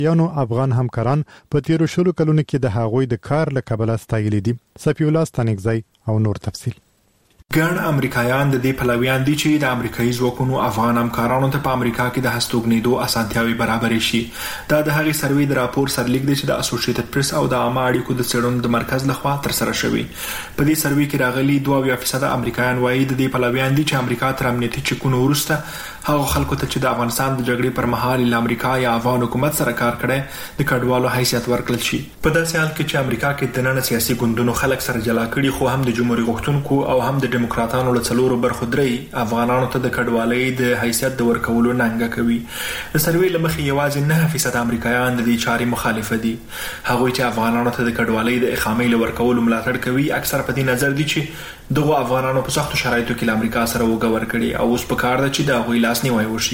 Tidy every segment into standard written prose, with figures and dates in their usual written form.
یانو افغان همکاران په تیرو شلو کلونو کې د هغوی د کار له کبله ستایلي دي. صفی الله ستانکزی او نور تفصیل. ګڼ امریکایان د دې پلویان دي چې د امریکایي ځواکونو افغان همکارانو ته په امریکا کې د هستوګنېدو اسانتیاوې برابرې شي. دا د هغې سروې د راپور سرلیک دی چې د اسوسییټډ پریس او د عامه اړیکو د څېړنو د مرکز لخوا ترسره شوی. په دې سروې کې راغلي 2% امریکایان وایي د دې پلویان دي چې امریکا تر امنیتي چکونو وروسته هغه خلکو ته چې د افغانستان د جګړې پر مهال له امریکا یا افغان حکومت سره کار کړي د کډوالو حیثیت ورکړل شي. په داسې حال کې چې امریکا کې د نن سیاسي ګوندونو خلک سره جلا کړي، خو هم د جمهوریت غوښتونکو او هم د ډیموکراتانو له څلورو برخو درې افغانانو ته د کډوالۍ د حیثیت د ورکولو ننګه کوي. د سروې له مخې یوازې 9% امریکایان د دې چارې مخالف دي. هغوی چې افغانانو ته د کډوالۍ د اقامې له ورکولو ملاتړ کوي اکثر په دې نظر دي چې دغه افغانانو په سختو شرایطو کې له امریکا سره وګور کړي او اوس په کار ده چې د هغوی لاس نیوی وشي.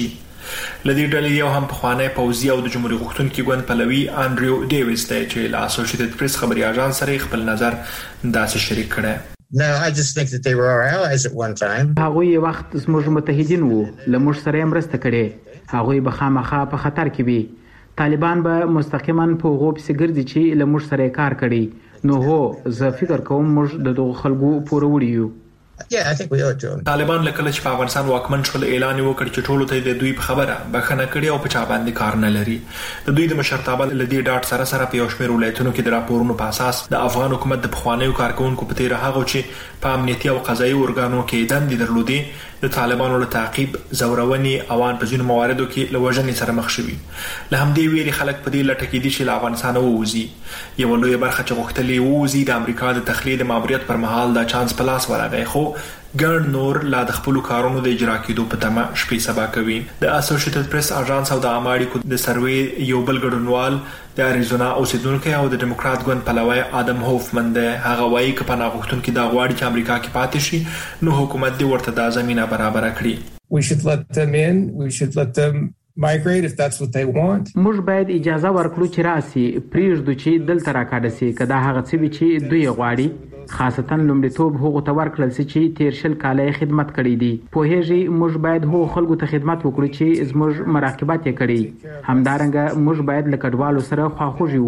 لدې ډلې یو هم پخوانی پوځي او د جمهوریت غوښتونکي ګوند پلوي انډریو ډیویس دی چې له اسوسییټډ پریس خبري اژانس سره خپل نظر داسې شریک کړی. No, I just think that they were our allies at one time. هغوی وخت زموږ متحدین وو، له موږ سره مرسته کړې. هغوی به خامخا په خطر کې وي. طالبان به مستقیما په هغو پسې ګرځي چې له موږ سره کار کړي. نو هو زه فکر کوم موږ د دغو خلکو پوروړي یو. Yeah, I think we ought to. طالبان لکه چې په افغانستان واکمن شول اعلان وکړ چې ټولو ته د دوی په خبره بخښنه کړې او په چا باندې کار نه لري. د دوی د مشرتابه له دې ډاټ سره په یو شمېر ولایتونو کې د راپورونو په اساس د افغان حکومت د پخوانیو کارکونکو په تیر هغه چې په امنیتي او قضایي ارګانو کې دندې درلودې د طالبانو له تعقیب، زورونې او په ځینو مواردو کې له وژنې سره مخ شوي. له همدې ویرې خلک په دې لټه کې دي چې له افغانستانه ووځي. یوه لویه برخه چې غوښتلې ووځي د امریکا د تخلیه د ماموریت پر مهال دا چانس په لاس ورغی، خو ګڼ نور لا د خپلو کارونو د اجرا کېدو په تمه شپې سبا کوي. د اسوسییټډ پریس اژانس او د عامه اړیکو د سروې یو بل ګډونوال د اریزونا اوسیدونکی او د ډیموکرات ګوند پلوی آدم هوفمن دی. هغه وایي که پناه غوښتونکي دا غواړي چې امریکا کې پاتې شي نو حکومت دې ورته دا زمینه برابره کړي. We should let them in. We should let them migrate if that's what they want. موږ باید اجازه ورکړو چې راسي، پریږدو چې دلته راکاډه سي که دا هغه څه وي چې دوی غواړي. خاصتا لومړیتوب هغو ته ورکړل سي چې تیر شل کاله خدمت کړی دي. پوهیږي موږ باید هغو خلکو ته خدمت وکړو چې زموږ مراقبت یې کړی. همدارنګه موږ باید له کډوالو سره خواخوږي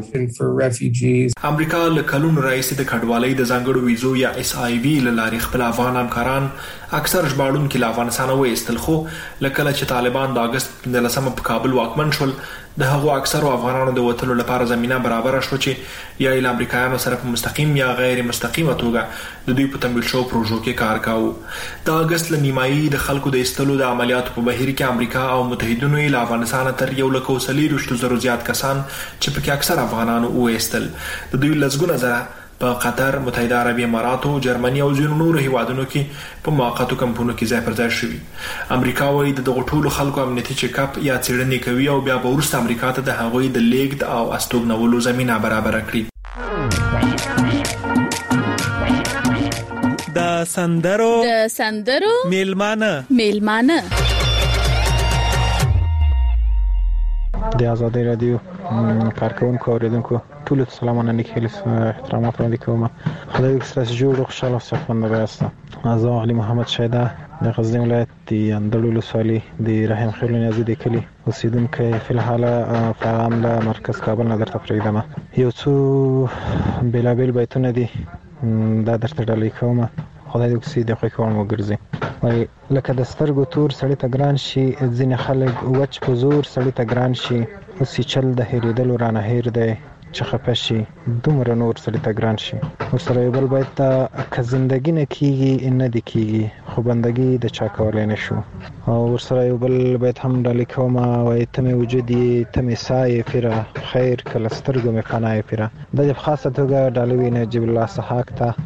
ووسو. امریکا له کلونو راهیسې د کډوالۍ د ځانګړو ویزو یا SIV له لارې خپل افغان همکاران اکثر ژباړونکي له افغانستانه وایستل، خو له کله چې طالبان د اګست 15 په کابل واکمن شول د هغو اکثرو افغانانو د وتلو لپاره زمینه برابره شو چې یا له امریکایانو سره په مستقیم یا غیر مستقیمه توګه د دوی په تمویل شوو پروژو کې کار کاوه. د اګست له نیمایي د خلکو د ایستلو د عملیاتو په بهیر کې امریکا او متحدینو یې له افغانستانه تر 140,000 زیات کسان چې پکې اکثر افغانانو وایستل. د دوی لسګونه زره په قطر، متحده عربي اماراتو، جرمني او ځینو نورو هیوادونو کې په موقتو کمپونو کې ځای پر ځای شوي. امریکا وايي د دغو ټولو خلکو امنیتي چیک اپ یا څېړنې کوي او بیا به وروسته امریکا ته د هغوی د لیږد او استوګنولو زمینه برابره کړي. د سندرو میلمانه د آزادۍ رادیو کارکونکو اوریدونکو ټولو ته سلامونه نیک احترامات وړاندې کوم. خدای دې ستاسو جوړ او خوشحاله او صحتمند اوسئ. زه علي محمد شیدا د غزنی ولایت د اندړ ولسوالۍ د رحیم خیل نیازي د کلي اوسیدونکی فی الحال پیغام له مرکز کابل نه درته پرېږدم. یو څو بېلابېل بیتونه دي دا درته ډالۍ کوم. خدای دې وکړي د خوښ وړ وګرځي. وایي لکه د سترګو تور سړی ته ګران شي، ځینې خلک وچ په زور سړی ته ګران شي. اوس یې چل د هېرېدلو رانه هېر دی چې خفه شي، دومره نور سړی ته ګران شي. ورسره یو بل بیت ته که زندګي نه کېږي نه دې کېږي، خو بندګي د چا کولی نه شو. او ورسره یو بل بیت هم ډالۍ کوم. وایي ته مې وجود یې، ته مې ساه یې پیره، خیر که له سترګو مې پناه یې پیره. دا دې په خاصه توګه ډالۍ وي نجیب الله سحاق ته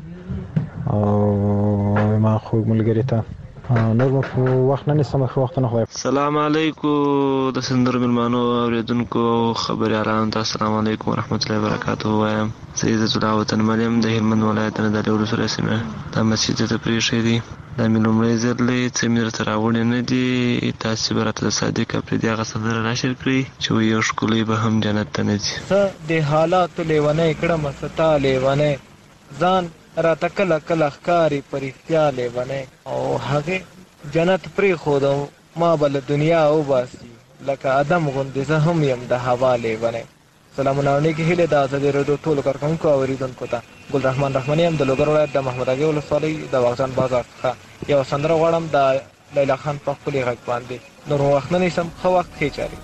او ما خوږ ملګري ته. نور مو په وخت نه نیسم، ښه وختونه خدای. سلام علیکم د سندرو میلمانو اوریدونکو خبریالانو ته السلام علیکم ورحمت الله وبرکاته. وایم زه عزت الله وطن مریم د هلمند ولایت نه د ولسوالۍ سیمه د مسجد ته پرېښی دی. دا مې لومړی ځل دی څه مې درته راوړی نه دي. تاسې به راته د صادق افریدي هغه سندره نشر کړئ چې وایي یو ښکلی به هم جنت ته نه ځي. څه د حالاتو لیونی کړمه ستا لیونی، ځان راته کله کله ښکاري په رښتیا لیونی. او هغې جنت پرېښودم ما به له دنیا وباسي، لکه ادم غوندې زه هم یم د هوا لیونی. سلامونه او نیکې هیلې د ازادي راډیو ټولو کارکوونکو او اورېدونکو ته. ګلرحمان رحماني یم د لوګر ولایت د محمد اغې ولسوالۍ د واغجان بازار څخه. یوه سندره غواړم د لیلا خان په ښکلي غږ باندې. نور مو وخت نه نیسم، ښه وخت ښې چارې.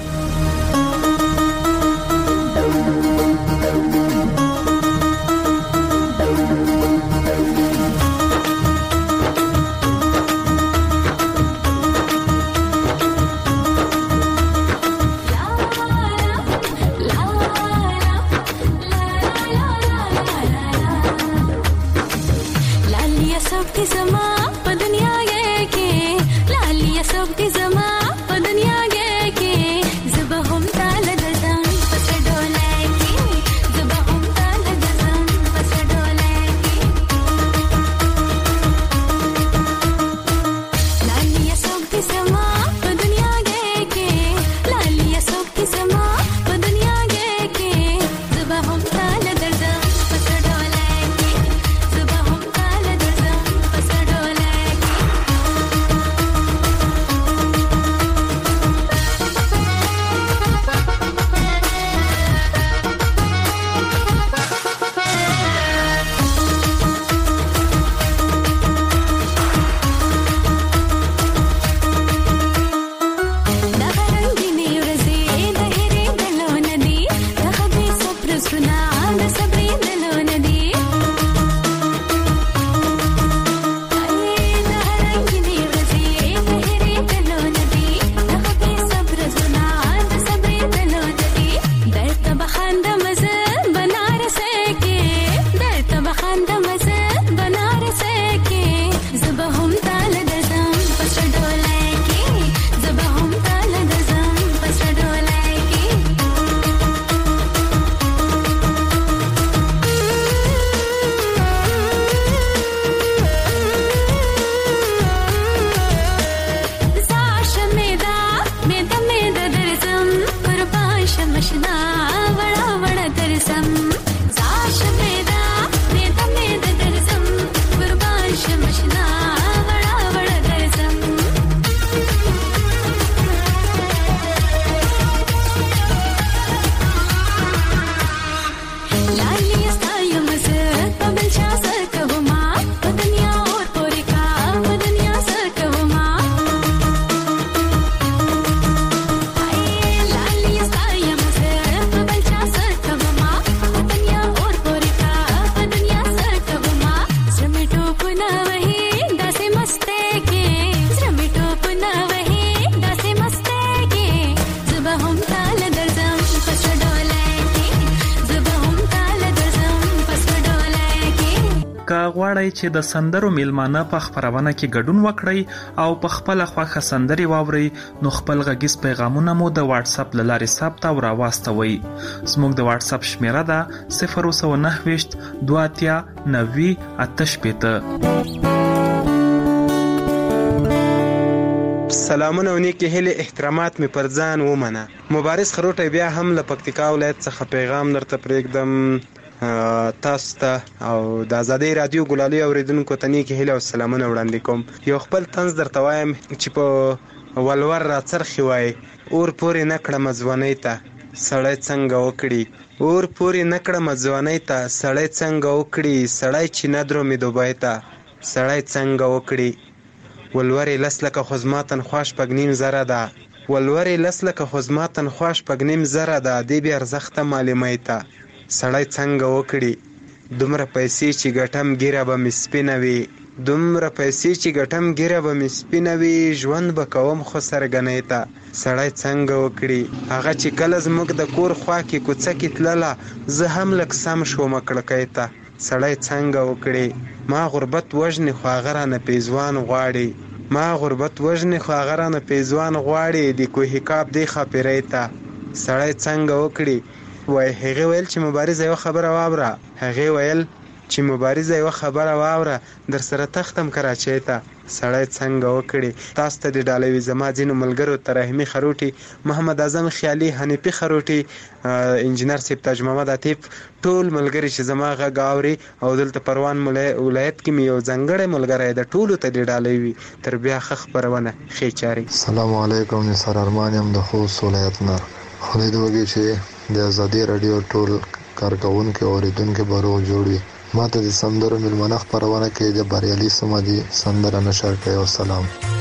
غواړئ چې د سندرو میلمانه په خپرونه کې ګډون وکړئ او په خپل خوښه سندري واورئ، نو خپل غږیز پیغامونه مو د واتس اپ له لارې ثبت او راواستوئ. زموږ د واتس اپ شمیره ده 029 2 90 88. سلامونه او نیکې هیلې احترامات مې پر ځان ومنه. مبارز خروټی بیا هم له پکتیکا ولایت څخه پیغام درته پرېږدم تاسو ته او د ازادۍ رادیو ګلالي اوریدونکو ته نیکې هیلې او سلامونه وړاندې کوم. یو خپل طنز درته وایم چې په ولور راڅرخي وای اور پورې نه کړم ځوانۍ ته سړی څنګه وکړي، اور پورې نه کړم ځوانۍ ته سړی څنګه وکړي، سړی چې نه درومي دوبۍ ته سړی څنګه وکړي. ولورې لس لکه خو زما تنخوا شپږ نیم زره ده، ولورې لس لکه خو زما تنخوا شپږ نیم زره ده، دې بې ارزښته معلومۍ ته سړی څنګه وکړي. دومره پیسې چې ګټم ګیره به مې سپینه وي، دومره پیسې چې ګټم ګیره به مې سپینه وي، ژوند به کوم خو سرګنۍ ته سړی څنګه وکړي. هغه چې کله زموږ د کور خوا کې کوڅه کې تلله زه هم لږ سم شوم کړکۍ ته سړی څنګه وکړي. ما غربت وژنې خو هغه رانه پیزوان غواړي، ما غربت وژنې خو هغه رانه پیزوان غواړي، د کوهي کاب دی خاپیرۍ ته سړی څنګه وکړي. وای هغې ویل چې مبارزه یو خبره واوره، هغې ویل چې مبارزه یو خبره واوره در سره تختم کراچۍ ته سړی څنګه وکړي. تاسو ته د ډالوي زما ځینو ملګرو ته رحمي خروټي، محمد اعظم خیالي، حنیفي خروټي، انجینر صاحب تاج محمد عطیف، ټول ملګري چې زما غږ اوري او دلته پروان ولایت کې مې یو ځانګړی ملګری د ټولو ته د ډالوي تر بیا ښه خپرونه ښې چارې. السلام علیکم، نثار ارمان یم د خوست ولایت نه. خدای دې وکړي چې د ازادي رادیو ټول کارکونکو او اوریدونکو به روغ جوړ وي. ما ته د سندرو میلمنه خپرونه کې د بریالي سمدي سندره نشر کړی. والسلام.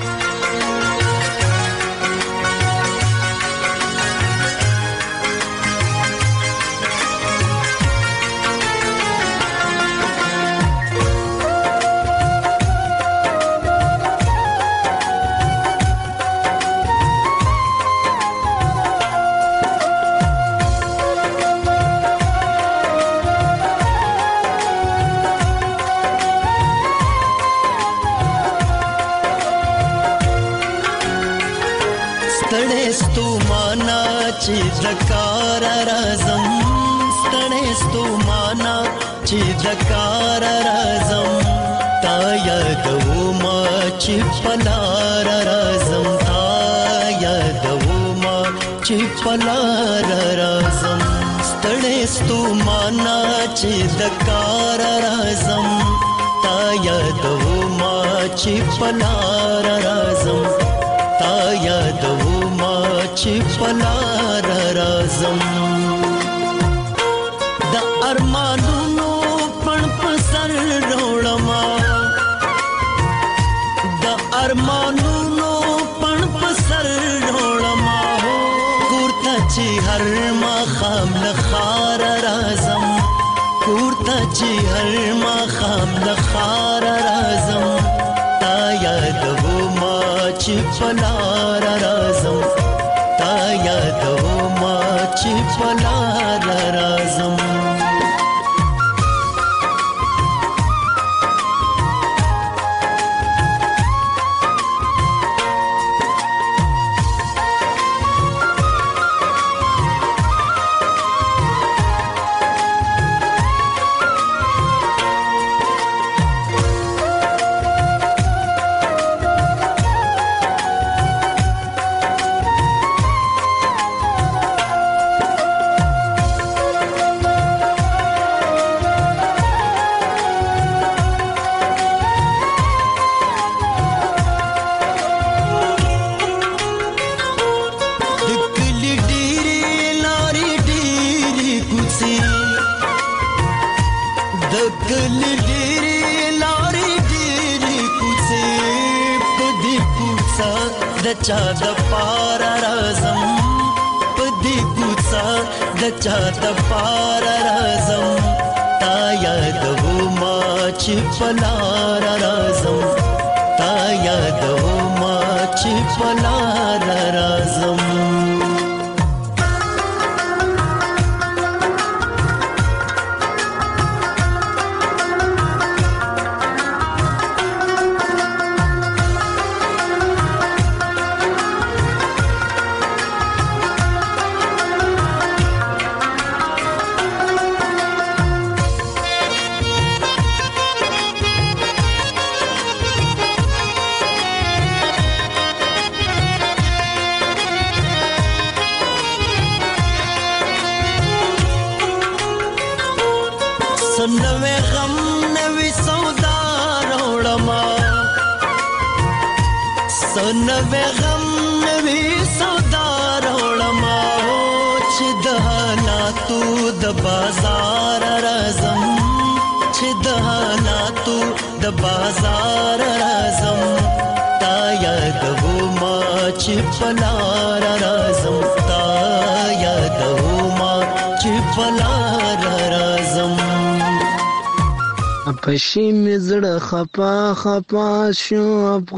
پشي مې زړه خپا خپا شو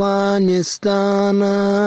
افغانستان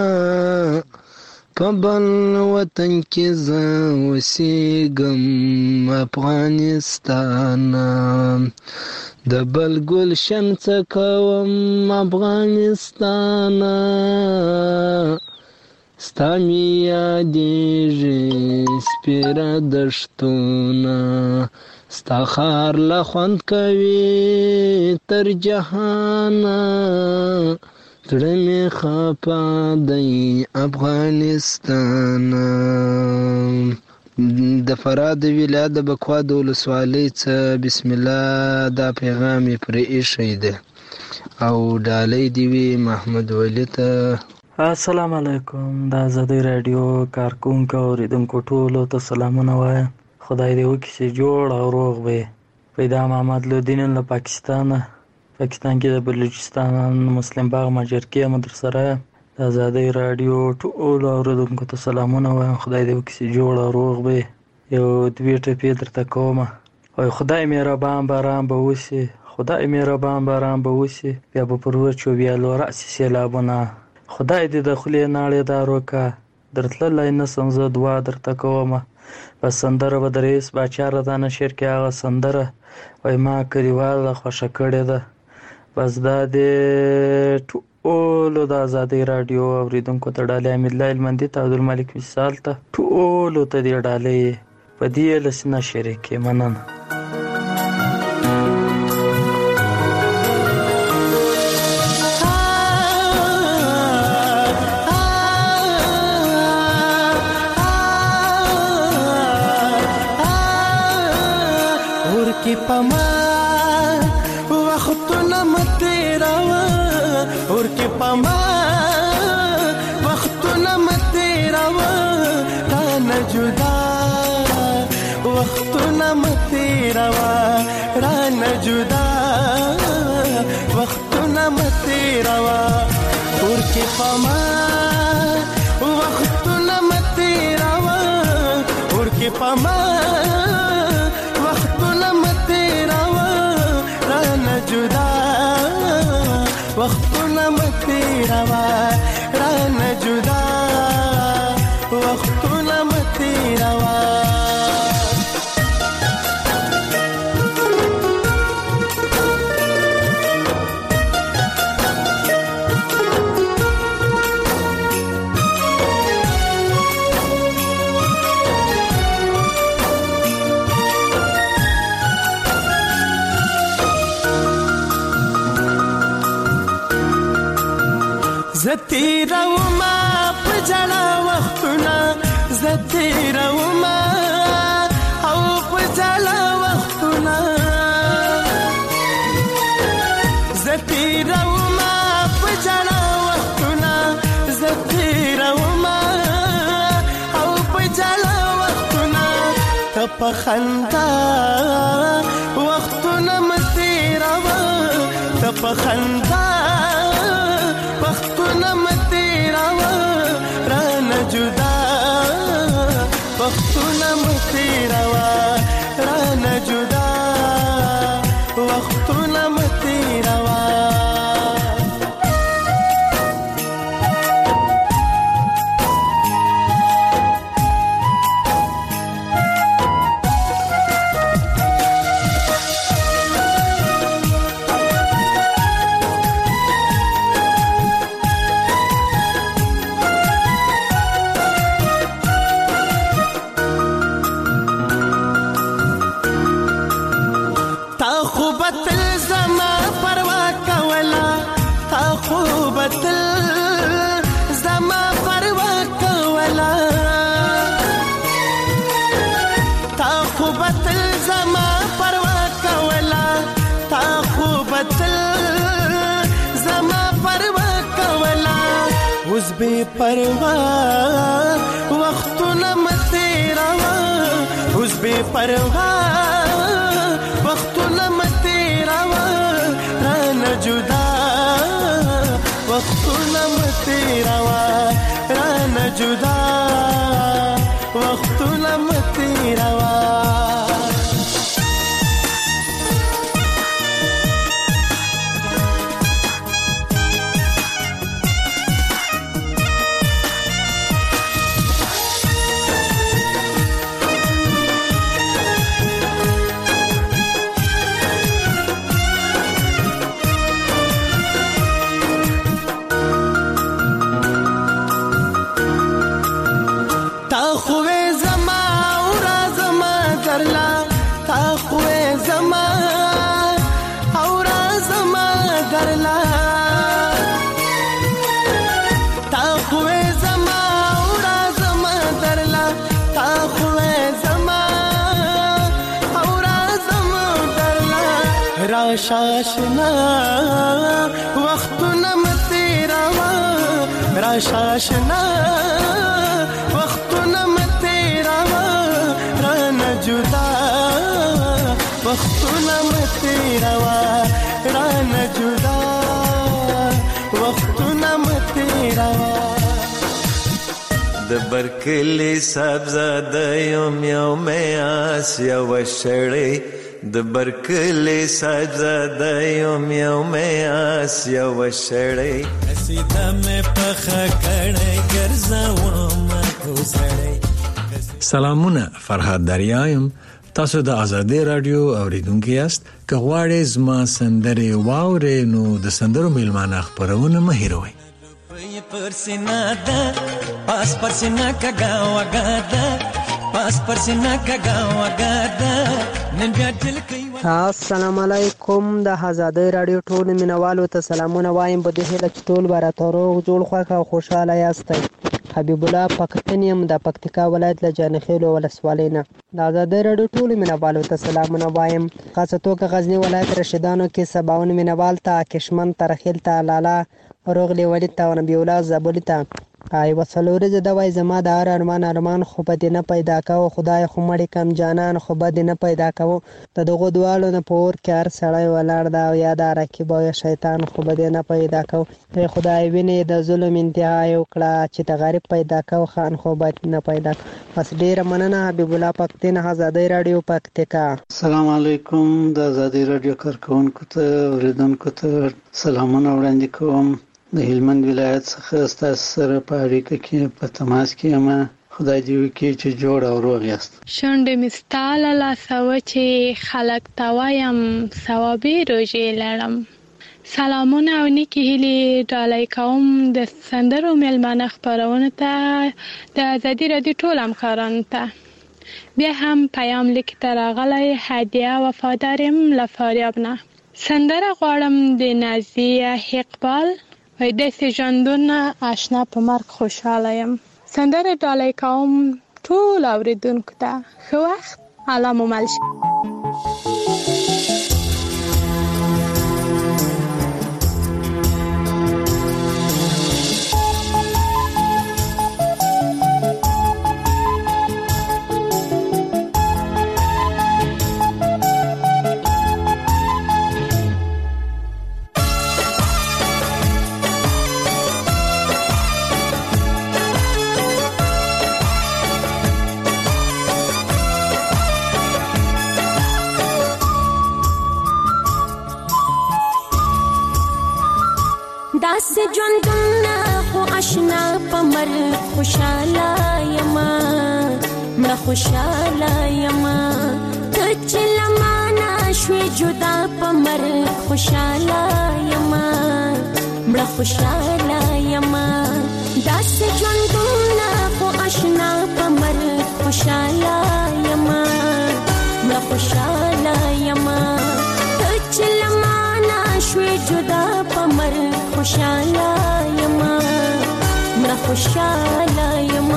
په بل وطن کې زه اوسېږم افغانستان د بل ګلشن څه کوم افغانستان ستا می یادېږي سپېره دښتونه ستا ښار لا خوند کوي تر جهانه زړه مې خفه دی افغانستانه. د فراه د ولایت د بکوا د ولسوالۍ څخه بسم الله دا پیغام یې پرې ایښی دی او ډالۍ دې وي محمد ولی ته. السلام علیکم. د آزادۍ راډیو کارکونکو او اوریدونکو ټولو ته سلامونه وایم. خدای دې وکړي چې جوړ او روغ وي. پیدا محمد لودین له پاکستان کې د بلوچستان مسلم باغ مجرکیه مدرسره. د آزادۍ راډیو ټولو اوریدونکو ته سلامونه وایم. خدای دې وکړي چې جوړ او روغ وي. یو دوې ټپې درته کومه. وای خدای مهربان باران به وشي، خدای مهربان باران به وشي، بیا به پر وچو ویالو راسي سیلابونه. خدای دې د خولې ناړې دار وکړه، درتللی نسم زه دعا درته کومه. بس سندره به د رئیس باچا رضا نشر کې هغه سندره وای ما کلیواله خوښه کړې ده. بس دا دې ټولو د آزادۍ راډیو اوریدونکو ته ډالۍ امیدالله هلمندي ته عبدالملک وصال ته ټولو ته دې ډالۍ په دې لسنه شریکې مننه. ورکی پما وختونه متیراوه، ورکی پما وختونه متیراوه، رانه جدا وختونه متیراوه، رانه جدا وختونه متیراوه، ورکی پما وختونه متیراوه، ورکی پما جدا وختونه متیراوه، رانه جدا وختونه متیراوه. زتیروما پجلا وختونه، زتیروما او پجلا وختونه، زتیروما پجلا وختونه، زتیروما او پجلا وختونه، ته په خندا وختونه متیروه، ته په خندا وختونه متیراوه، رانه جدا وختونه متیراوه، رانه جدا وختونه متیراوه. بے پروا وختونه متیراوه، اوس بے پروا وختونه متیراوه، رانه جدا وختونه متیراوه، رانه جدا وختونه متیراوه. تا خوې زما او راز ما درلا تا خوې زما او راز ما درلا تا خوې زما او راز ما درلا راشاشنا وختونه متیروا راشاشنا وختونه متیروا رانه جدا وختونه متیروا رانه جدا وختونه متیروا د برکلی صاحبزاده یم یو میاس یو شړی د برکلی صاحبزاده یم یو میاس یو شړی سیده مې پخه کړی ګرځوم کوسړی. سلامونه، فرهاد دریایم. تاسو د ازادي رادیو اوریدونکو یاست. که غواړئ زما سندرې واورئ نو د سندرو میلمانه خپرونه مه هېروئ. پرسینا ده پاس پرسینا کګا وګاده پاس پرسینا کګا وګاده نن بیا دل کوي. السلام علیکم. د آزادۍ رادیو ټول مینوالو ته سلامونه وایم. په دې هیله چې ټول به راته روغ جوړ خوښ او خوشحاله یاستئ. حبیب الله پښتون یم د پکتیکا ولایت له جانخیل ولسوالۍ نه. د آزادۍ رادیو ټول مینوالو ته سلامونه وایم. خاصه توګه غزنی ولایت رشیدانو کې سباون مینوال ته کشمن ترخیل ته لالا روغلی ولی ته او نبی الله زابلی ته یوه څلوريزه د وای زما د هر ارمان خو به دې نه پیدا کوو خدای خو مړی کم جانان خو به دې نه پیدا کوو د دغو دوالو نه په اور کې هر سړی ولاړ دا او یا د رقیب او شیطان خو به دې نه پیدا کوو ای خدای ویني د ظلم انتها یو کړه چې د غریب پیدا کوو خان خو به نه پیدا بس ډیره مننه. حبیب الله پښتون آزادۍ رادیو پکتیکا. السلام علیکم. د آزادۍ رادیو کارکونکو ته اوریدونکو ته سلامونه وړاندې کوم. د هلمند ولایت څخه ستاسو سره په اړیکه کې په تماس کې یم. خدای دې وکړي چې جوړ او روغ یاست. شونډې مې ستا له لاسه وچې خلک ته وایم ثوابې روژې لرم. سلامونه او نیکې هیلې ډالۍ کوم د سندرو میلمانه خپرونو ته د آزادي رادیو ټول همکارانو ته. بیا هم پیام لیک ته راغلی هدیه وفادار یم له فاریاب نه. سندره غواړم د نازیه اقبال وای داسې ژوندونه آشنا په مرګ خوشحاله یم. سندره ډالۍ کوم ټول اوریدونکو ته. ښه وخت. الله مو مل شه. داس ژوندونه خو آشنا په مرګ خوشاله یم مړه خوشاله یم ته چې له مانه شوې جدا په مرګ خوشاله یم مړه خوشاله یم داس ژوندونه خو آشنا په مرګ خوشاله یم مړه خوشاله یم ته چې له مانه شوې جدا په مرګ خوشاله یم مړه خوشاله یم.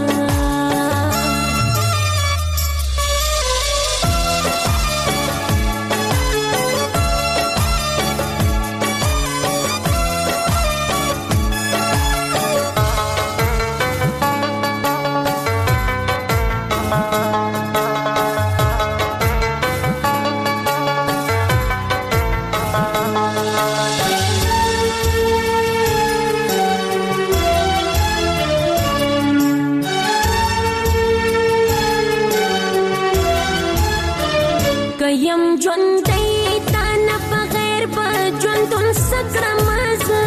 یم ژوندۍ تا نه بغیر به ژوندون څه کړمه زه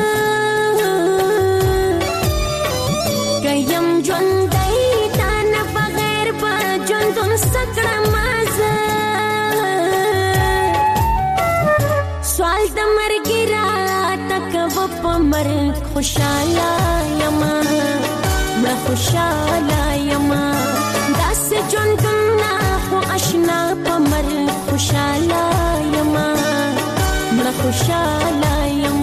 که یم ژوندۍ تا نه بغیر به ژوندون څه کړمه زه سوال د مرګي راته کوه په مرګ خوشحاله یم مړه خوشحاله یم داسې ژوندونه خو اشنا په مرګ خوشاله یم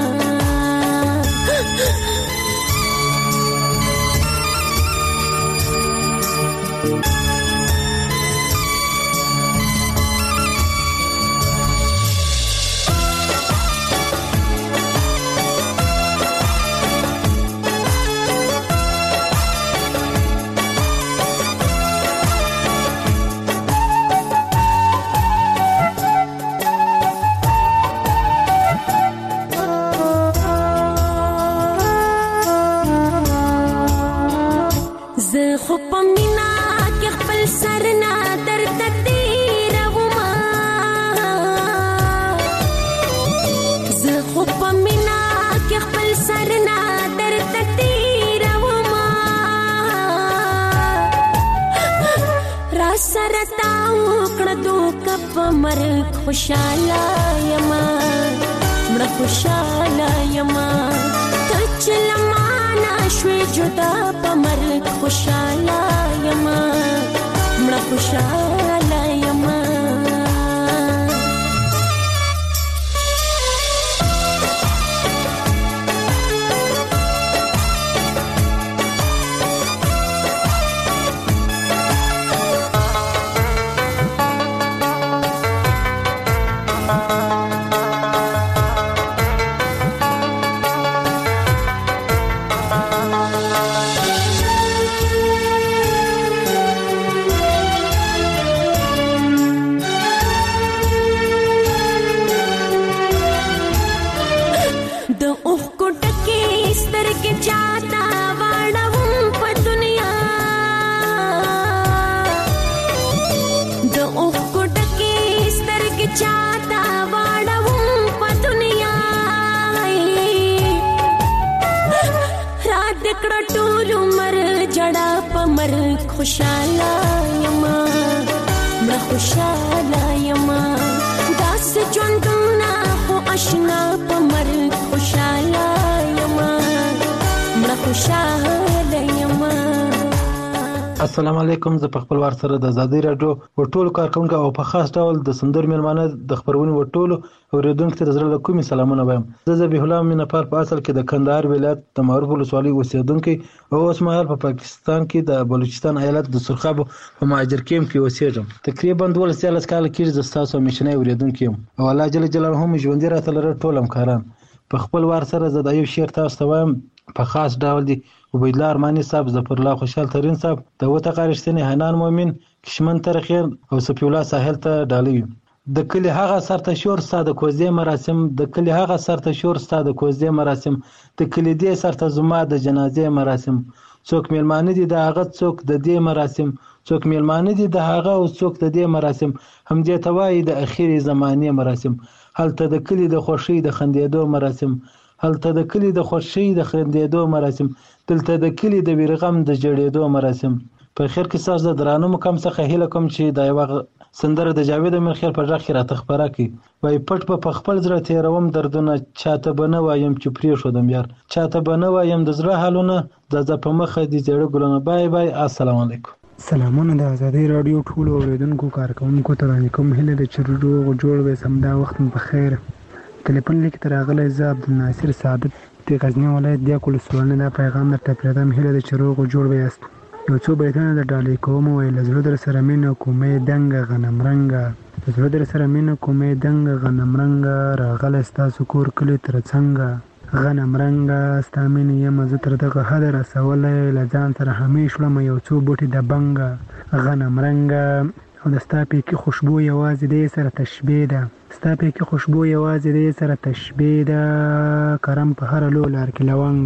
خوشاله یما مړه خوشاله یما کچ لمانه شوي جدا په مرګ خوشاله یما مړه خوشاله یما خوشاله یما مړه خوشاله یما داس ژوندونه خو آشنا په مرګ خوشاله یما مړه خوشاله یما السلام علیکم. زه په خپل وار سره د ازادي رادیو ټولو کارکونکو او په خاص ډول د سندر میلمانه د خبرونې ټولو اوریدونکو ته د زړه له کومې سلامونه وایم. زه ذبیح الله مینهپال په اصل کې د کندهار ولایت د معروف ولسوالۍ اوسیدونکی او اوس مهال په پاکستان کې د بلوچستان ایالت د سرخاب په مهاجر کیمپ کې اوسېږم. تقریبا 12 کال کېږي زه ستاسو همیشنی اوریدونکی یم او الله جل جلاله هم ژوندي راته لري ټول همکاران. په خپل وار سره زه د یو شعر تاسو ته وایم په خاص ډول دی عبیدالله ارمانی صاحب، ظفر الله خوشحال ترین صاحب، د وتقه رښتینی حنان مومن، کشمن ترخیر او صفی الله ساحل ته ډالۍ. د کلی هغه سرته شور ستا د کوزدې مراسم، د کلی هغه سرته شور ستا د کوزدې مراسم، د کلی دې سرته زما د جنازې مراسم. څوک میلمانه دي د هغه څوک د دې مراسم، څوک میلمانه دي د هغه او څوک د دې مراسم، همدې ته وایي د اخیری زمانې مراسم. هلته د کلی د خوښۍ د خندېدو مراسم، هلته د کلی د خوښۍ د خندېدو مراسم، دلته د کلی د ویرغم د جړېدو مراسم. په خیر کې تاسو د درانه مقام څخه هیله کوم چې دا یو سندره د جاوید امیر خیر په ځخ کې راته خبره کی وای پټ په خپل زړه تیروم دردونه چاته بنه وایم چې پرې شودم یار، چاته بنه وایم د زړه حالونه د په مخه دي زړه ګلونه. بای بای. السلام علیکم. سلامونه د ازادي رادیو ټول اوریدونکو کارکونکو ته کوم هیله د چرډو جوړ وې سمدا وخت په خیر. ټلیفون لیک تر غلې ز عبدالناصر ثابت د غزنی ولایت د کول سوالنه دا پیغام د ټپلدم هیله د چروغ جوړ وې است. یو څو بیتونه د ډالۍ کوم وې لزړه در سره مين کومې دنګ غنم رنګ، لزړه در سره مين کومې دنګ غنم رنګ، راغله ستاسو کور کلی تر څنګه غنم رنګ، ستامین یم زه تر دغه حد رسولې لځان سره همیش لم یو څو بوټي د بنګ غنم رنګ، او د ستاپې کې خوشبو یوازې دې سره تشبیه ده، ستاپې کې خوشبو یوازې دې سره تشبیه ده، کرم په هر لو لار کې لونګ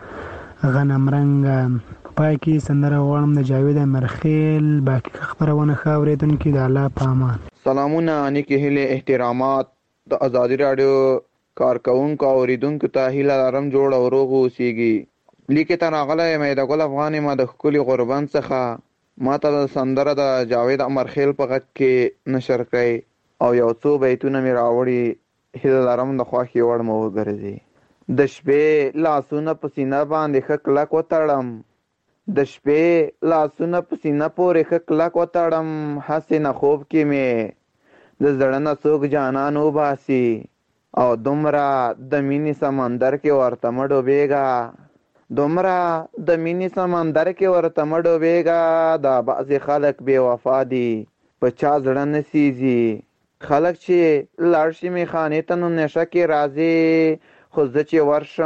غنم رنګ. پای کې سندره غواړم د جاوید مرخیل باقي خبرونه خاورېدونکو د الله په امان. سلامونه نیکی هیله احترامات د ازادي رادیو کارکونکو او اوریدونکو ته هیله لرم جوړ او روغ اوسئ. لیکه تر اغله مې د ګل افغاني ما د خولي قربان څخه ما ته د سندره د جاوید مرخیل په غږ کې نشر کړي او یو څو بیتونه مې راوړي هیله لرم د خوښي وړ مو وګرځي. د شپې لاسونه په سینه باندې ښه کلک وتړم، د شپې لاسونه په سینه پورې ښه کلک وتړم، هسې نه خوب کې مې د زړه نه څوک جانان وباسي، او دومره د مینې سمندر کې ورته مه ډوبېږه، دومره د مینې سمندر کې ورته مه ډوبېږه. دا بعضې خلک بې وفا دي، په چا زړه نه سیزي. خلک چې لاړ شي میخانې ته نو نشه کې راځي، خو زه چې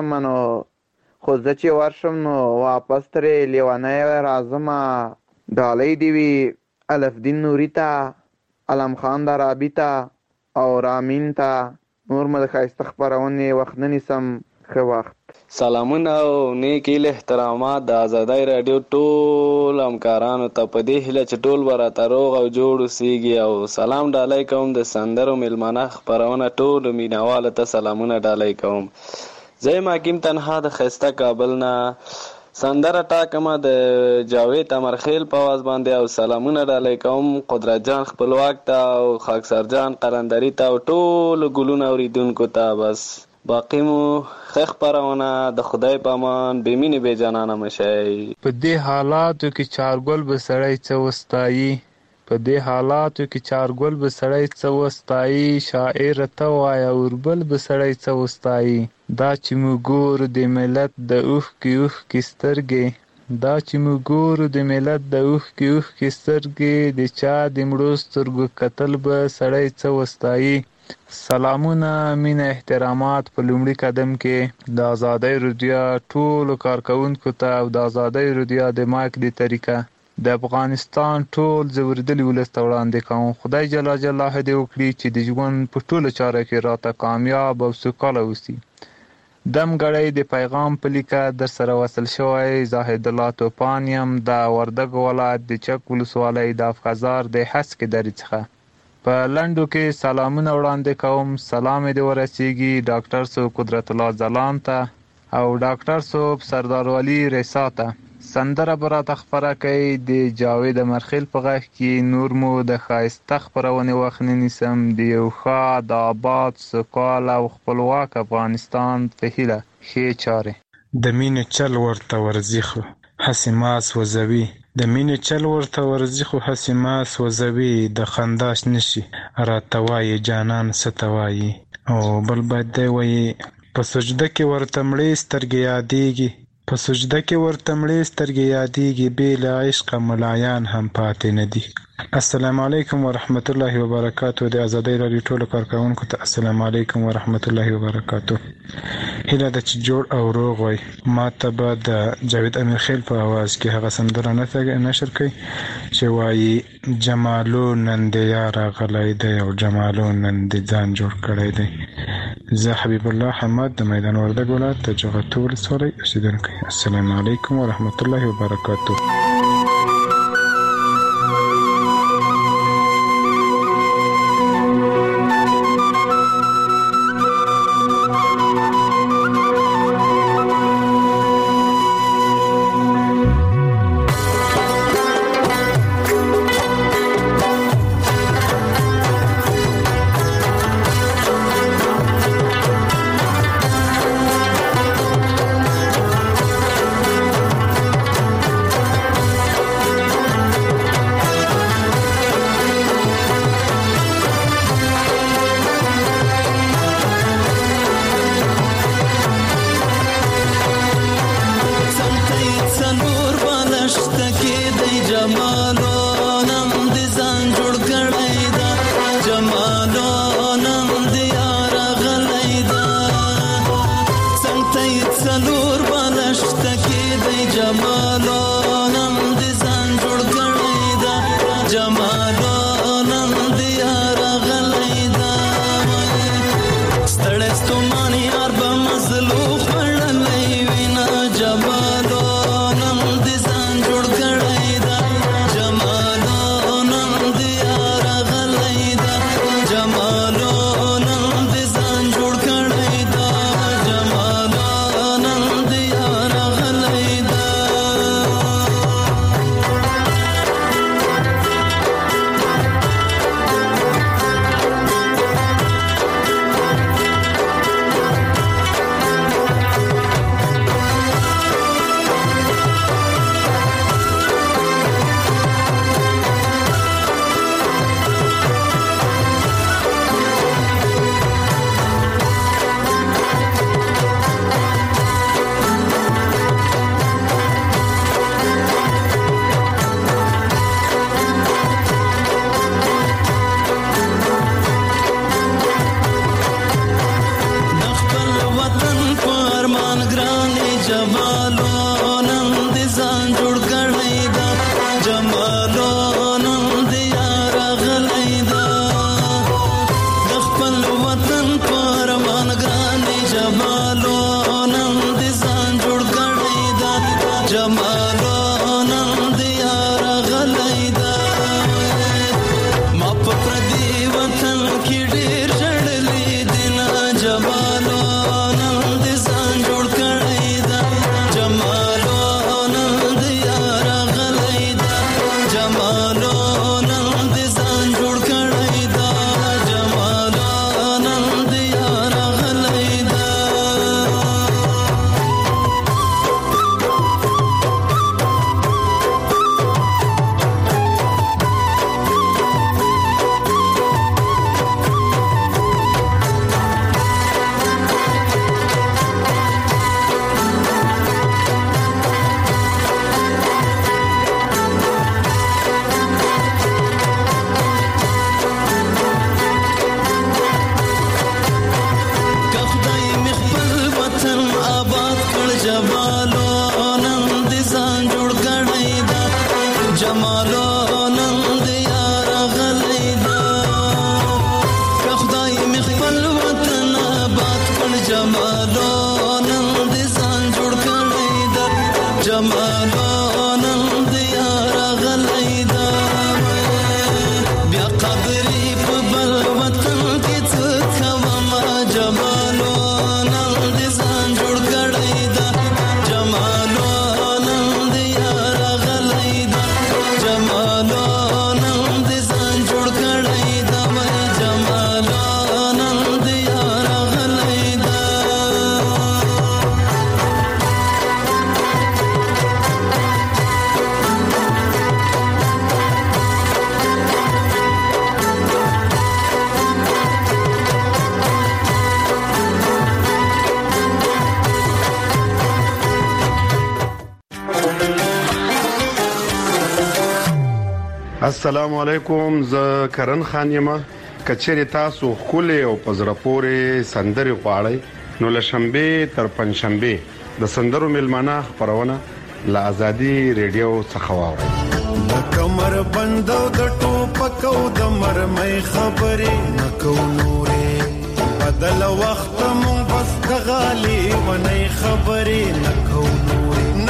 ورشم نو واپس ترې لیونی راځمه. ډالۍ دې وي الف دین نوري ته، علم خان درابي ته او رامین ته. نور مې د ښایسته خپرونې وخت نه نیسم. ښه وخت. سلامونه او نیک هیلې احترامات د آزادۍ راډیو ټول همکارانو ته په دې هیله چې ټول به راته روغ او جوړ اوسېږي. او سلام ډالۍ کوم د سندرو میلمانه خپرونه ټولو مینهوالو ته سلامونه ډالۍ کوم. زه یم حکیم تنها د ښایسته کابل نه سندره ټاکمه د جاوید امرخیل په آواز باندې. او سلامونه ډالۍ کوم قدرت جان خپلواک ته او خاکسار جان قلندري ته او ټولو ګلونه اوریدونکو ته. بس باقی مو ښه خپرونه د خدای په امان، بې مینې بې جانانه مشئ. په دې حالاتو کې چارګل به سړی څه وستایي، په دې حالاتو کې چارګل به سړی څه وستایي. شاعر ته وایه اوربل به سړی څه وستایي. دا چې موږ ګورو د ملت د اوښکې سترګې، دا چې موږ ګورو د ملت د اوښکې سترګې، د چا د مړو سترګو کتل به سړی څه وستایي. سلامونه، مینه، احترامات په لومړي قدم کې د آزادۍ رادیو ټولو کارکوونکو ته او د آزادۍ رادیو د مایک د طریقه د افغانستان ټول زوردلي ولس ته وړاندې کوم. خدای جل جلاله دې وکړي چې د ژوند په ټولو چارو کې راته کامیاب او سوکاله اوسي. دم غړی د پیغام په لیکه در سره وصل شوی زاهد الله توپان یم د وردګو ولایت د چک ولسوالۍ د افغازار د هسکې درې څخه. په لنډو کې سلامونه وړاندې کوم. سلام دې ورسیږي ډاکټر صاحب قدرت الله ځلان ته او ډاکټر صاحب سردار ولی ریسا ته. سندره به راته خپره کوي د جاوید امرخیل په غږ کې. نور مو د ښایسته خپرونې وخت نه نیسم. د یو ښاد، آباد، سوکاله او خپلواک افغانستان په هیله. ښې چارې. د مینې چل ورته ورځي خو هسې ماس وځوي، د مینې چل ورته ورځي خو هسې ماس وځوي. د خنداش نشي راته وایي جانان څه ته وایي. او بل باید دی وایي په سجده کې ورته مړې سترګې یادېږي، په سجده کې ورته مړې سترګې یادېږي. بې له عشقه ملایان هم پاتې نه دي. السلام علیکم ورحمت الله وبرکاتو. د آزادۍ راډیو ټولو کارکوونکو ته السلام علیکم ورحمت الله وبرکاتو. هیله ده چې جوړ او روغ وای. ما ته به د جاوید امیرخیل په اواز کې هغه سندره نشر کوي چې وایي جمالو نن د یار راغلی دی او جمالو نن د ځان جوړ کړی دی. زه حبیب الله حماد د میدان وردګ ولایت د جغتو ولسوالۍ اوسیدونکی. السلام علیکم ورحمت الله وبرکاتو. خبرې په بل وطن کې څه کوم جمالو نن دې ځان جوړ کړی دا جمالو نن دې یار غلی دا جمالو نن دې ځان جوړ کړی دا وای جمالو نن دې یار غلی دا السلام علیکم. زه کرن خان یم. کچېری تاسو خولې او پزره پورې سندري غواړئ نو لشنبه تر پنځشنبه د سندرو ملمانه خبرونه له ازادي ریډیو څخه واورئ. کمر بندو د ټوپکو د مرمۍ خبرې نکو نورې بدل وخت مون بس د غالي ونې خبرې نکو نورې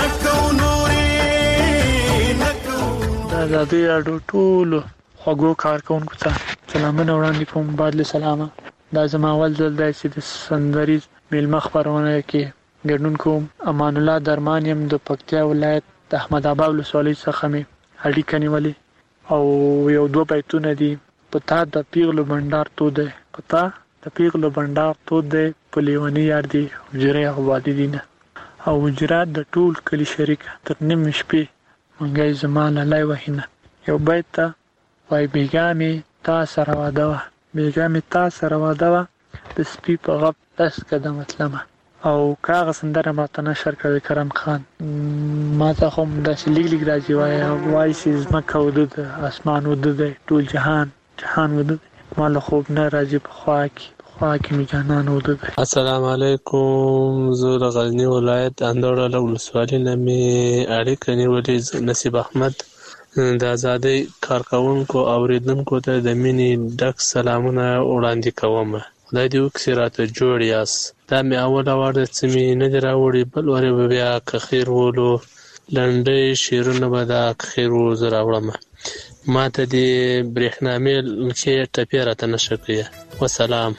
ازادي راډیو ټول خوږو کارکونکو ته سلامونه وړاندې کوم. بعد له سلامه دا زما اول ځل دی چې د سندریز میلمه خبرونه کې ګډون کوم. امان الله درمان یم د پکتیا ولایت د احمد آباد ولسوالۍ څخه مې اړیکه نیولې او یو دوه بیتونه دي. پتا د پیغلو بندار تو دی پتا د پیغلو بندار تو دی په لیونی یار دی حجره غوادي دینه او حجرات د ټول کلی شریک تر نیم شپې منګای زما لای وهینه. یو بیت وای بیګامي تا سره واده وا بیګامي تا سره واده وا د سپي په غب داس قدم اتلمه او کاغه سندره ماته نشر کړی کرم خان ماته هم د لیګ راځي وای چې زمکه ودود اسمان ودود ټول جهان ودود مال خوب نه راځي په خوا کې می جانان ودود. السلام علیکم. زه د غزنی ولایت اندوره ولسوالۍ نه می اړیکه نیولې. نصیب احمد د ازادۍ کارکونکو اوریدونکو ته د مینې ډک سلامونه وړاندې کوم. خدای دې وکړي راته جوړ یاست. دا مې اوله وار ده چې مې نه دی راوړي بل وارې به بیا که خیر ولو لنډۍ شعرونه به دا که خیر ولو زه راوړم. ما ته دې برېښنامې کې ټپې راته نشه کړي. وسلام.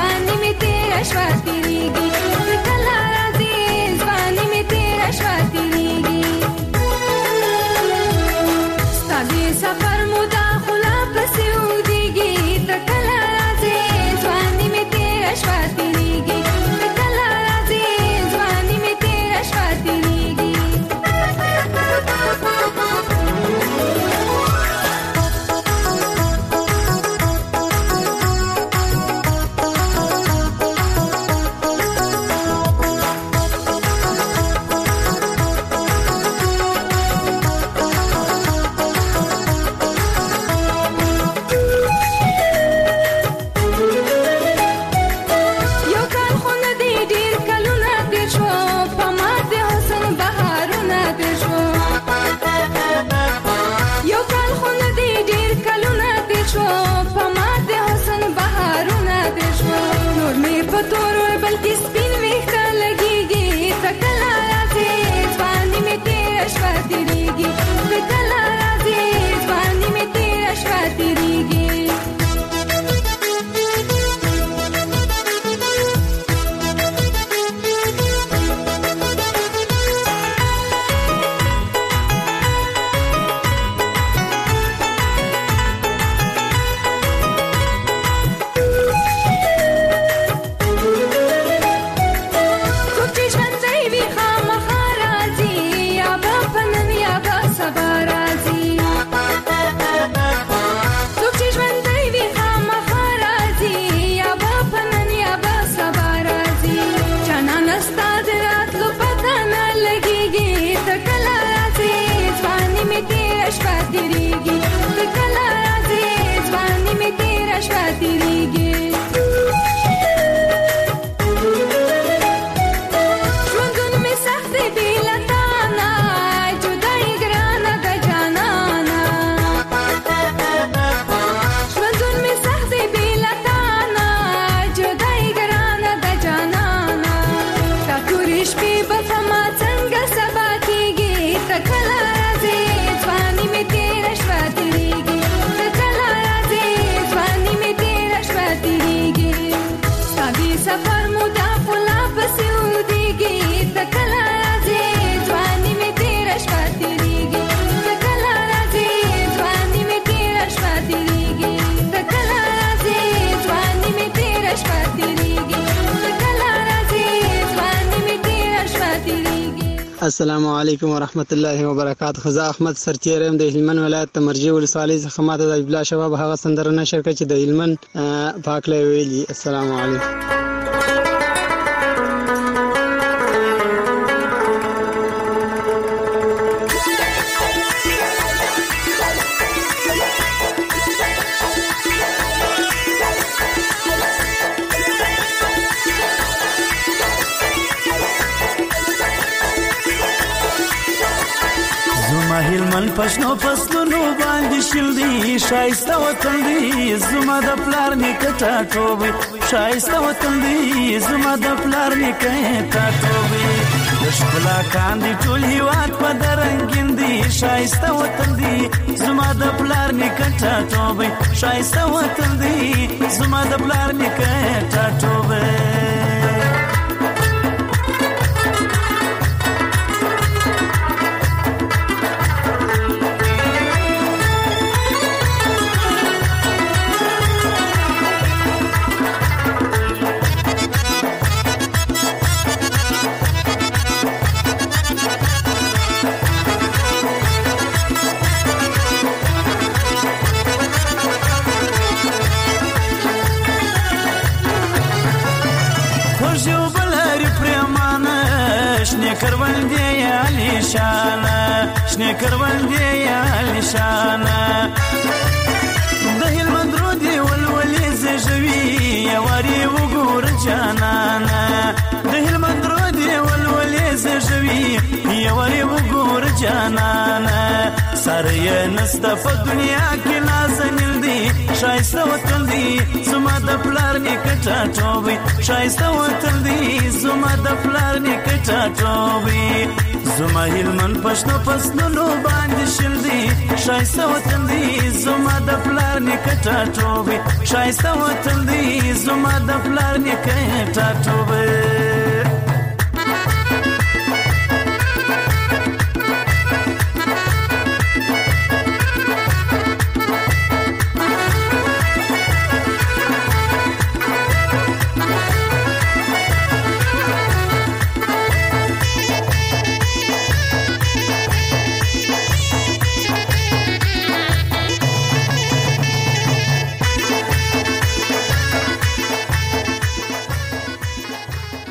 Shwati السلام علیکم ورحمت الله وبرکاته. خزا احمد سرتیرم د هلمند ولایت تمرجی ولسوالۍ څخه ماته د بلا شباب هغه سندره نشر کړ چې د هلمند پاکله ویلي. السلام علیکم. هلمند پښنو فصلونو باندې شل دی شایسته وطن دی زما د پلار نیکه ټاټوبي شایسته وطن دی زما د پلار نیکه ټاټوبي د ښکلا کاندي ټول هیواد په درنګین دی شایسته وطن دی زما د پلار نیکه ټاټوبي شایسته وطن دی زما د پلار نیکه ټاټوبي. شنه کروندې یا لشانه د هلمند رودي ولولې زژوي یواري وګور جانانه د هلمند رودي ولولې زژوي یواري وګور جانانه سره نسته په دنیا کې نازنل دي شایسته وطن دی زما د پلار نیکه ټاټوبي شایسته وطن دی زما د پلار نیکه ټاټوبي زما هلمند پښنو فصلونو باندې شل دی شایسته وطن دی زما د پلار نیکه ټاټوبي شایسته وطن دی زما د پلار نیکه ټاټوبي.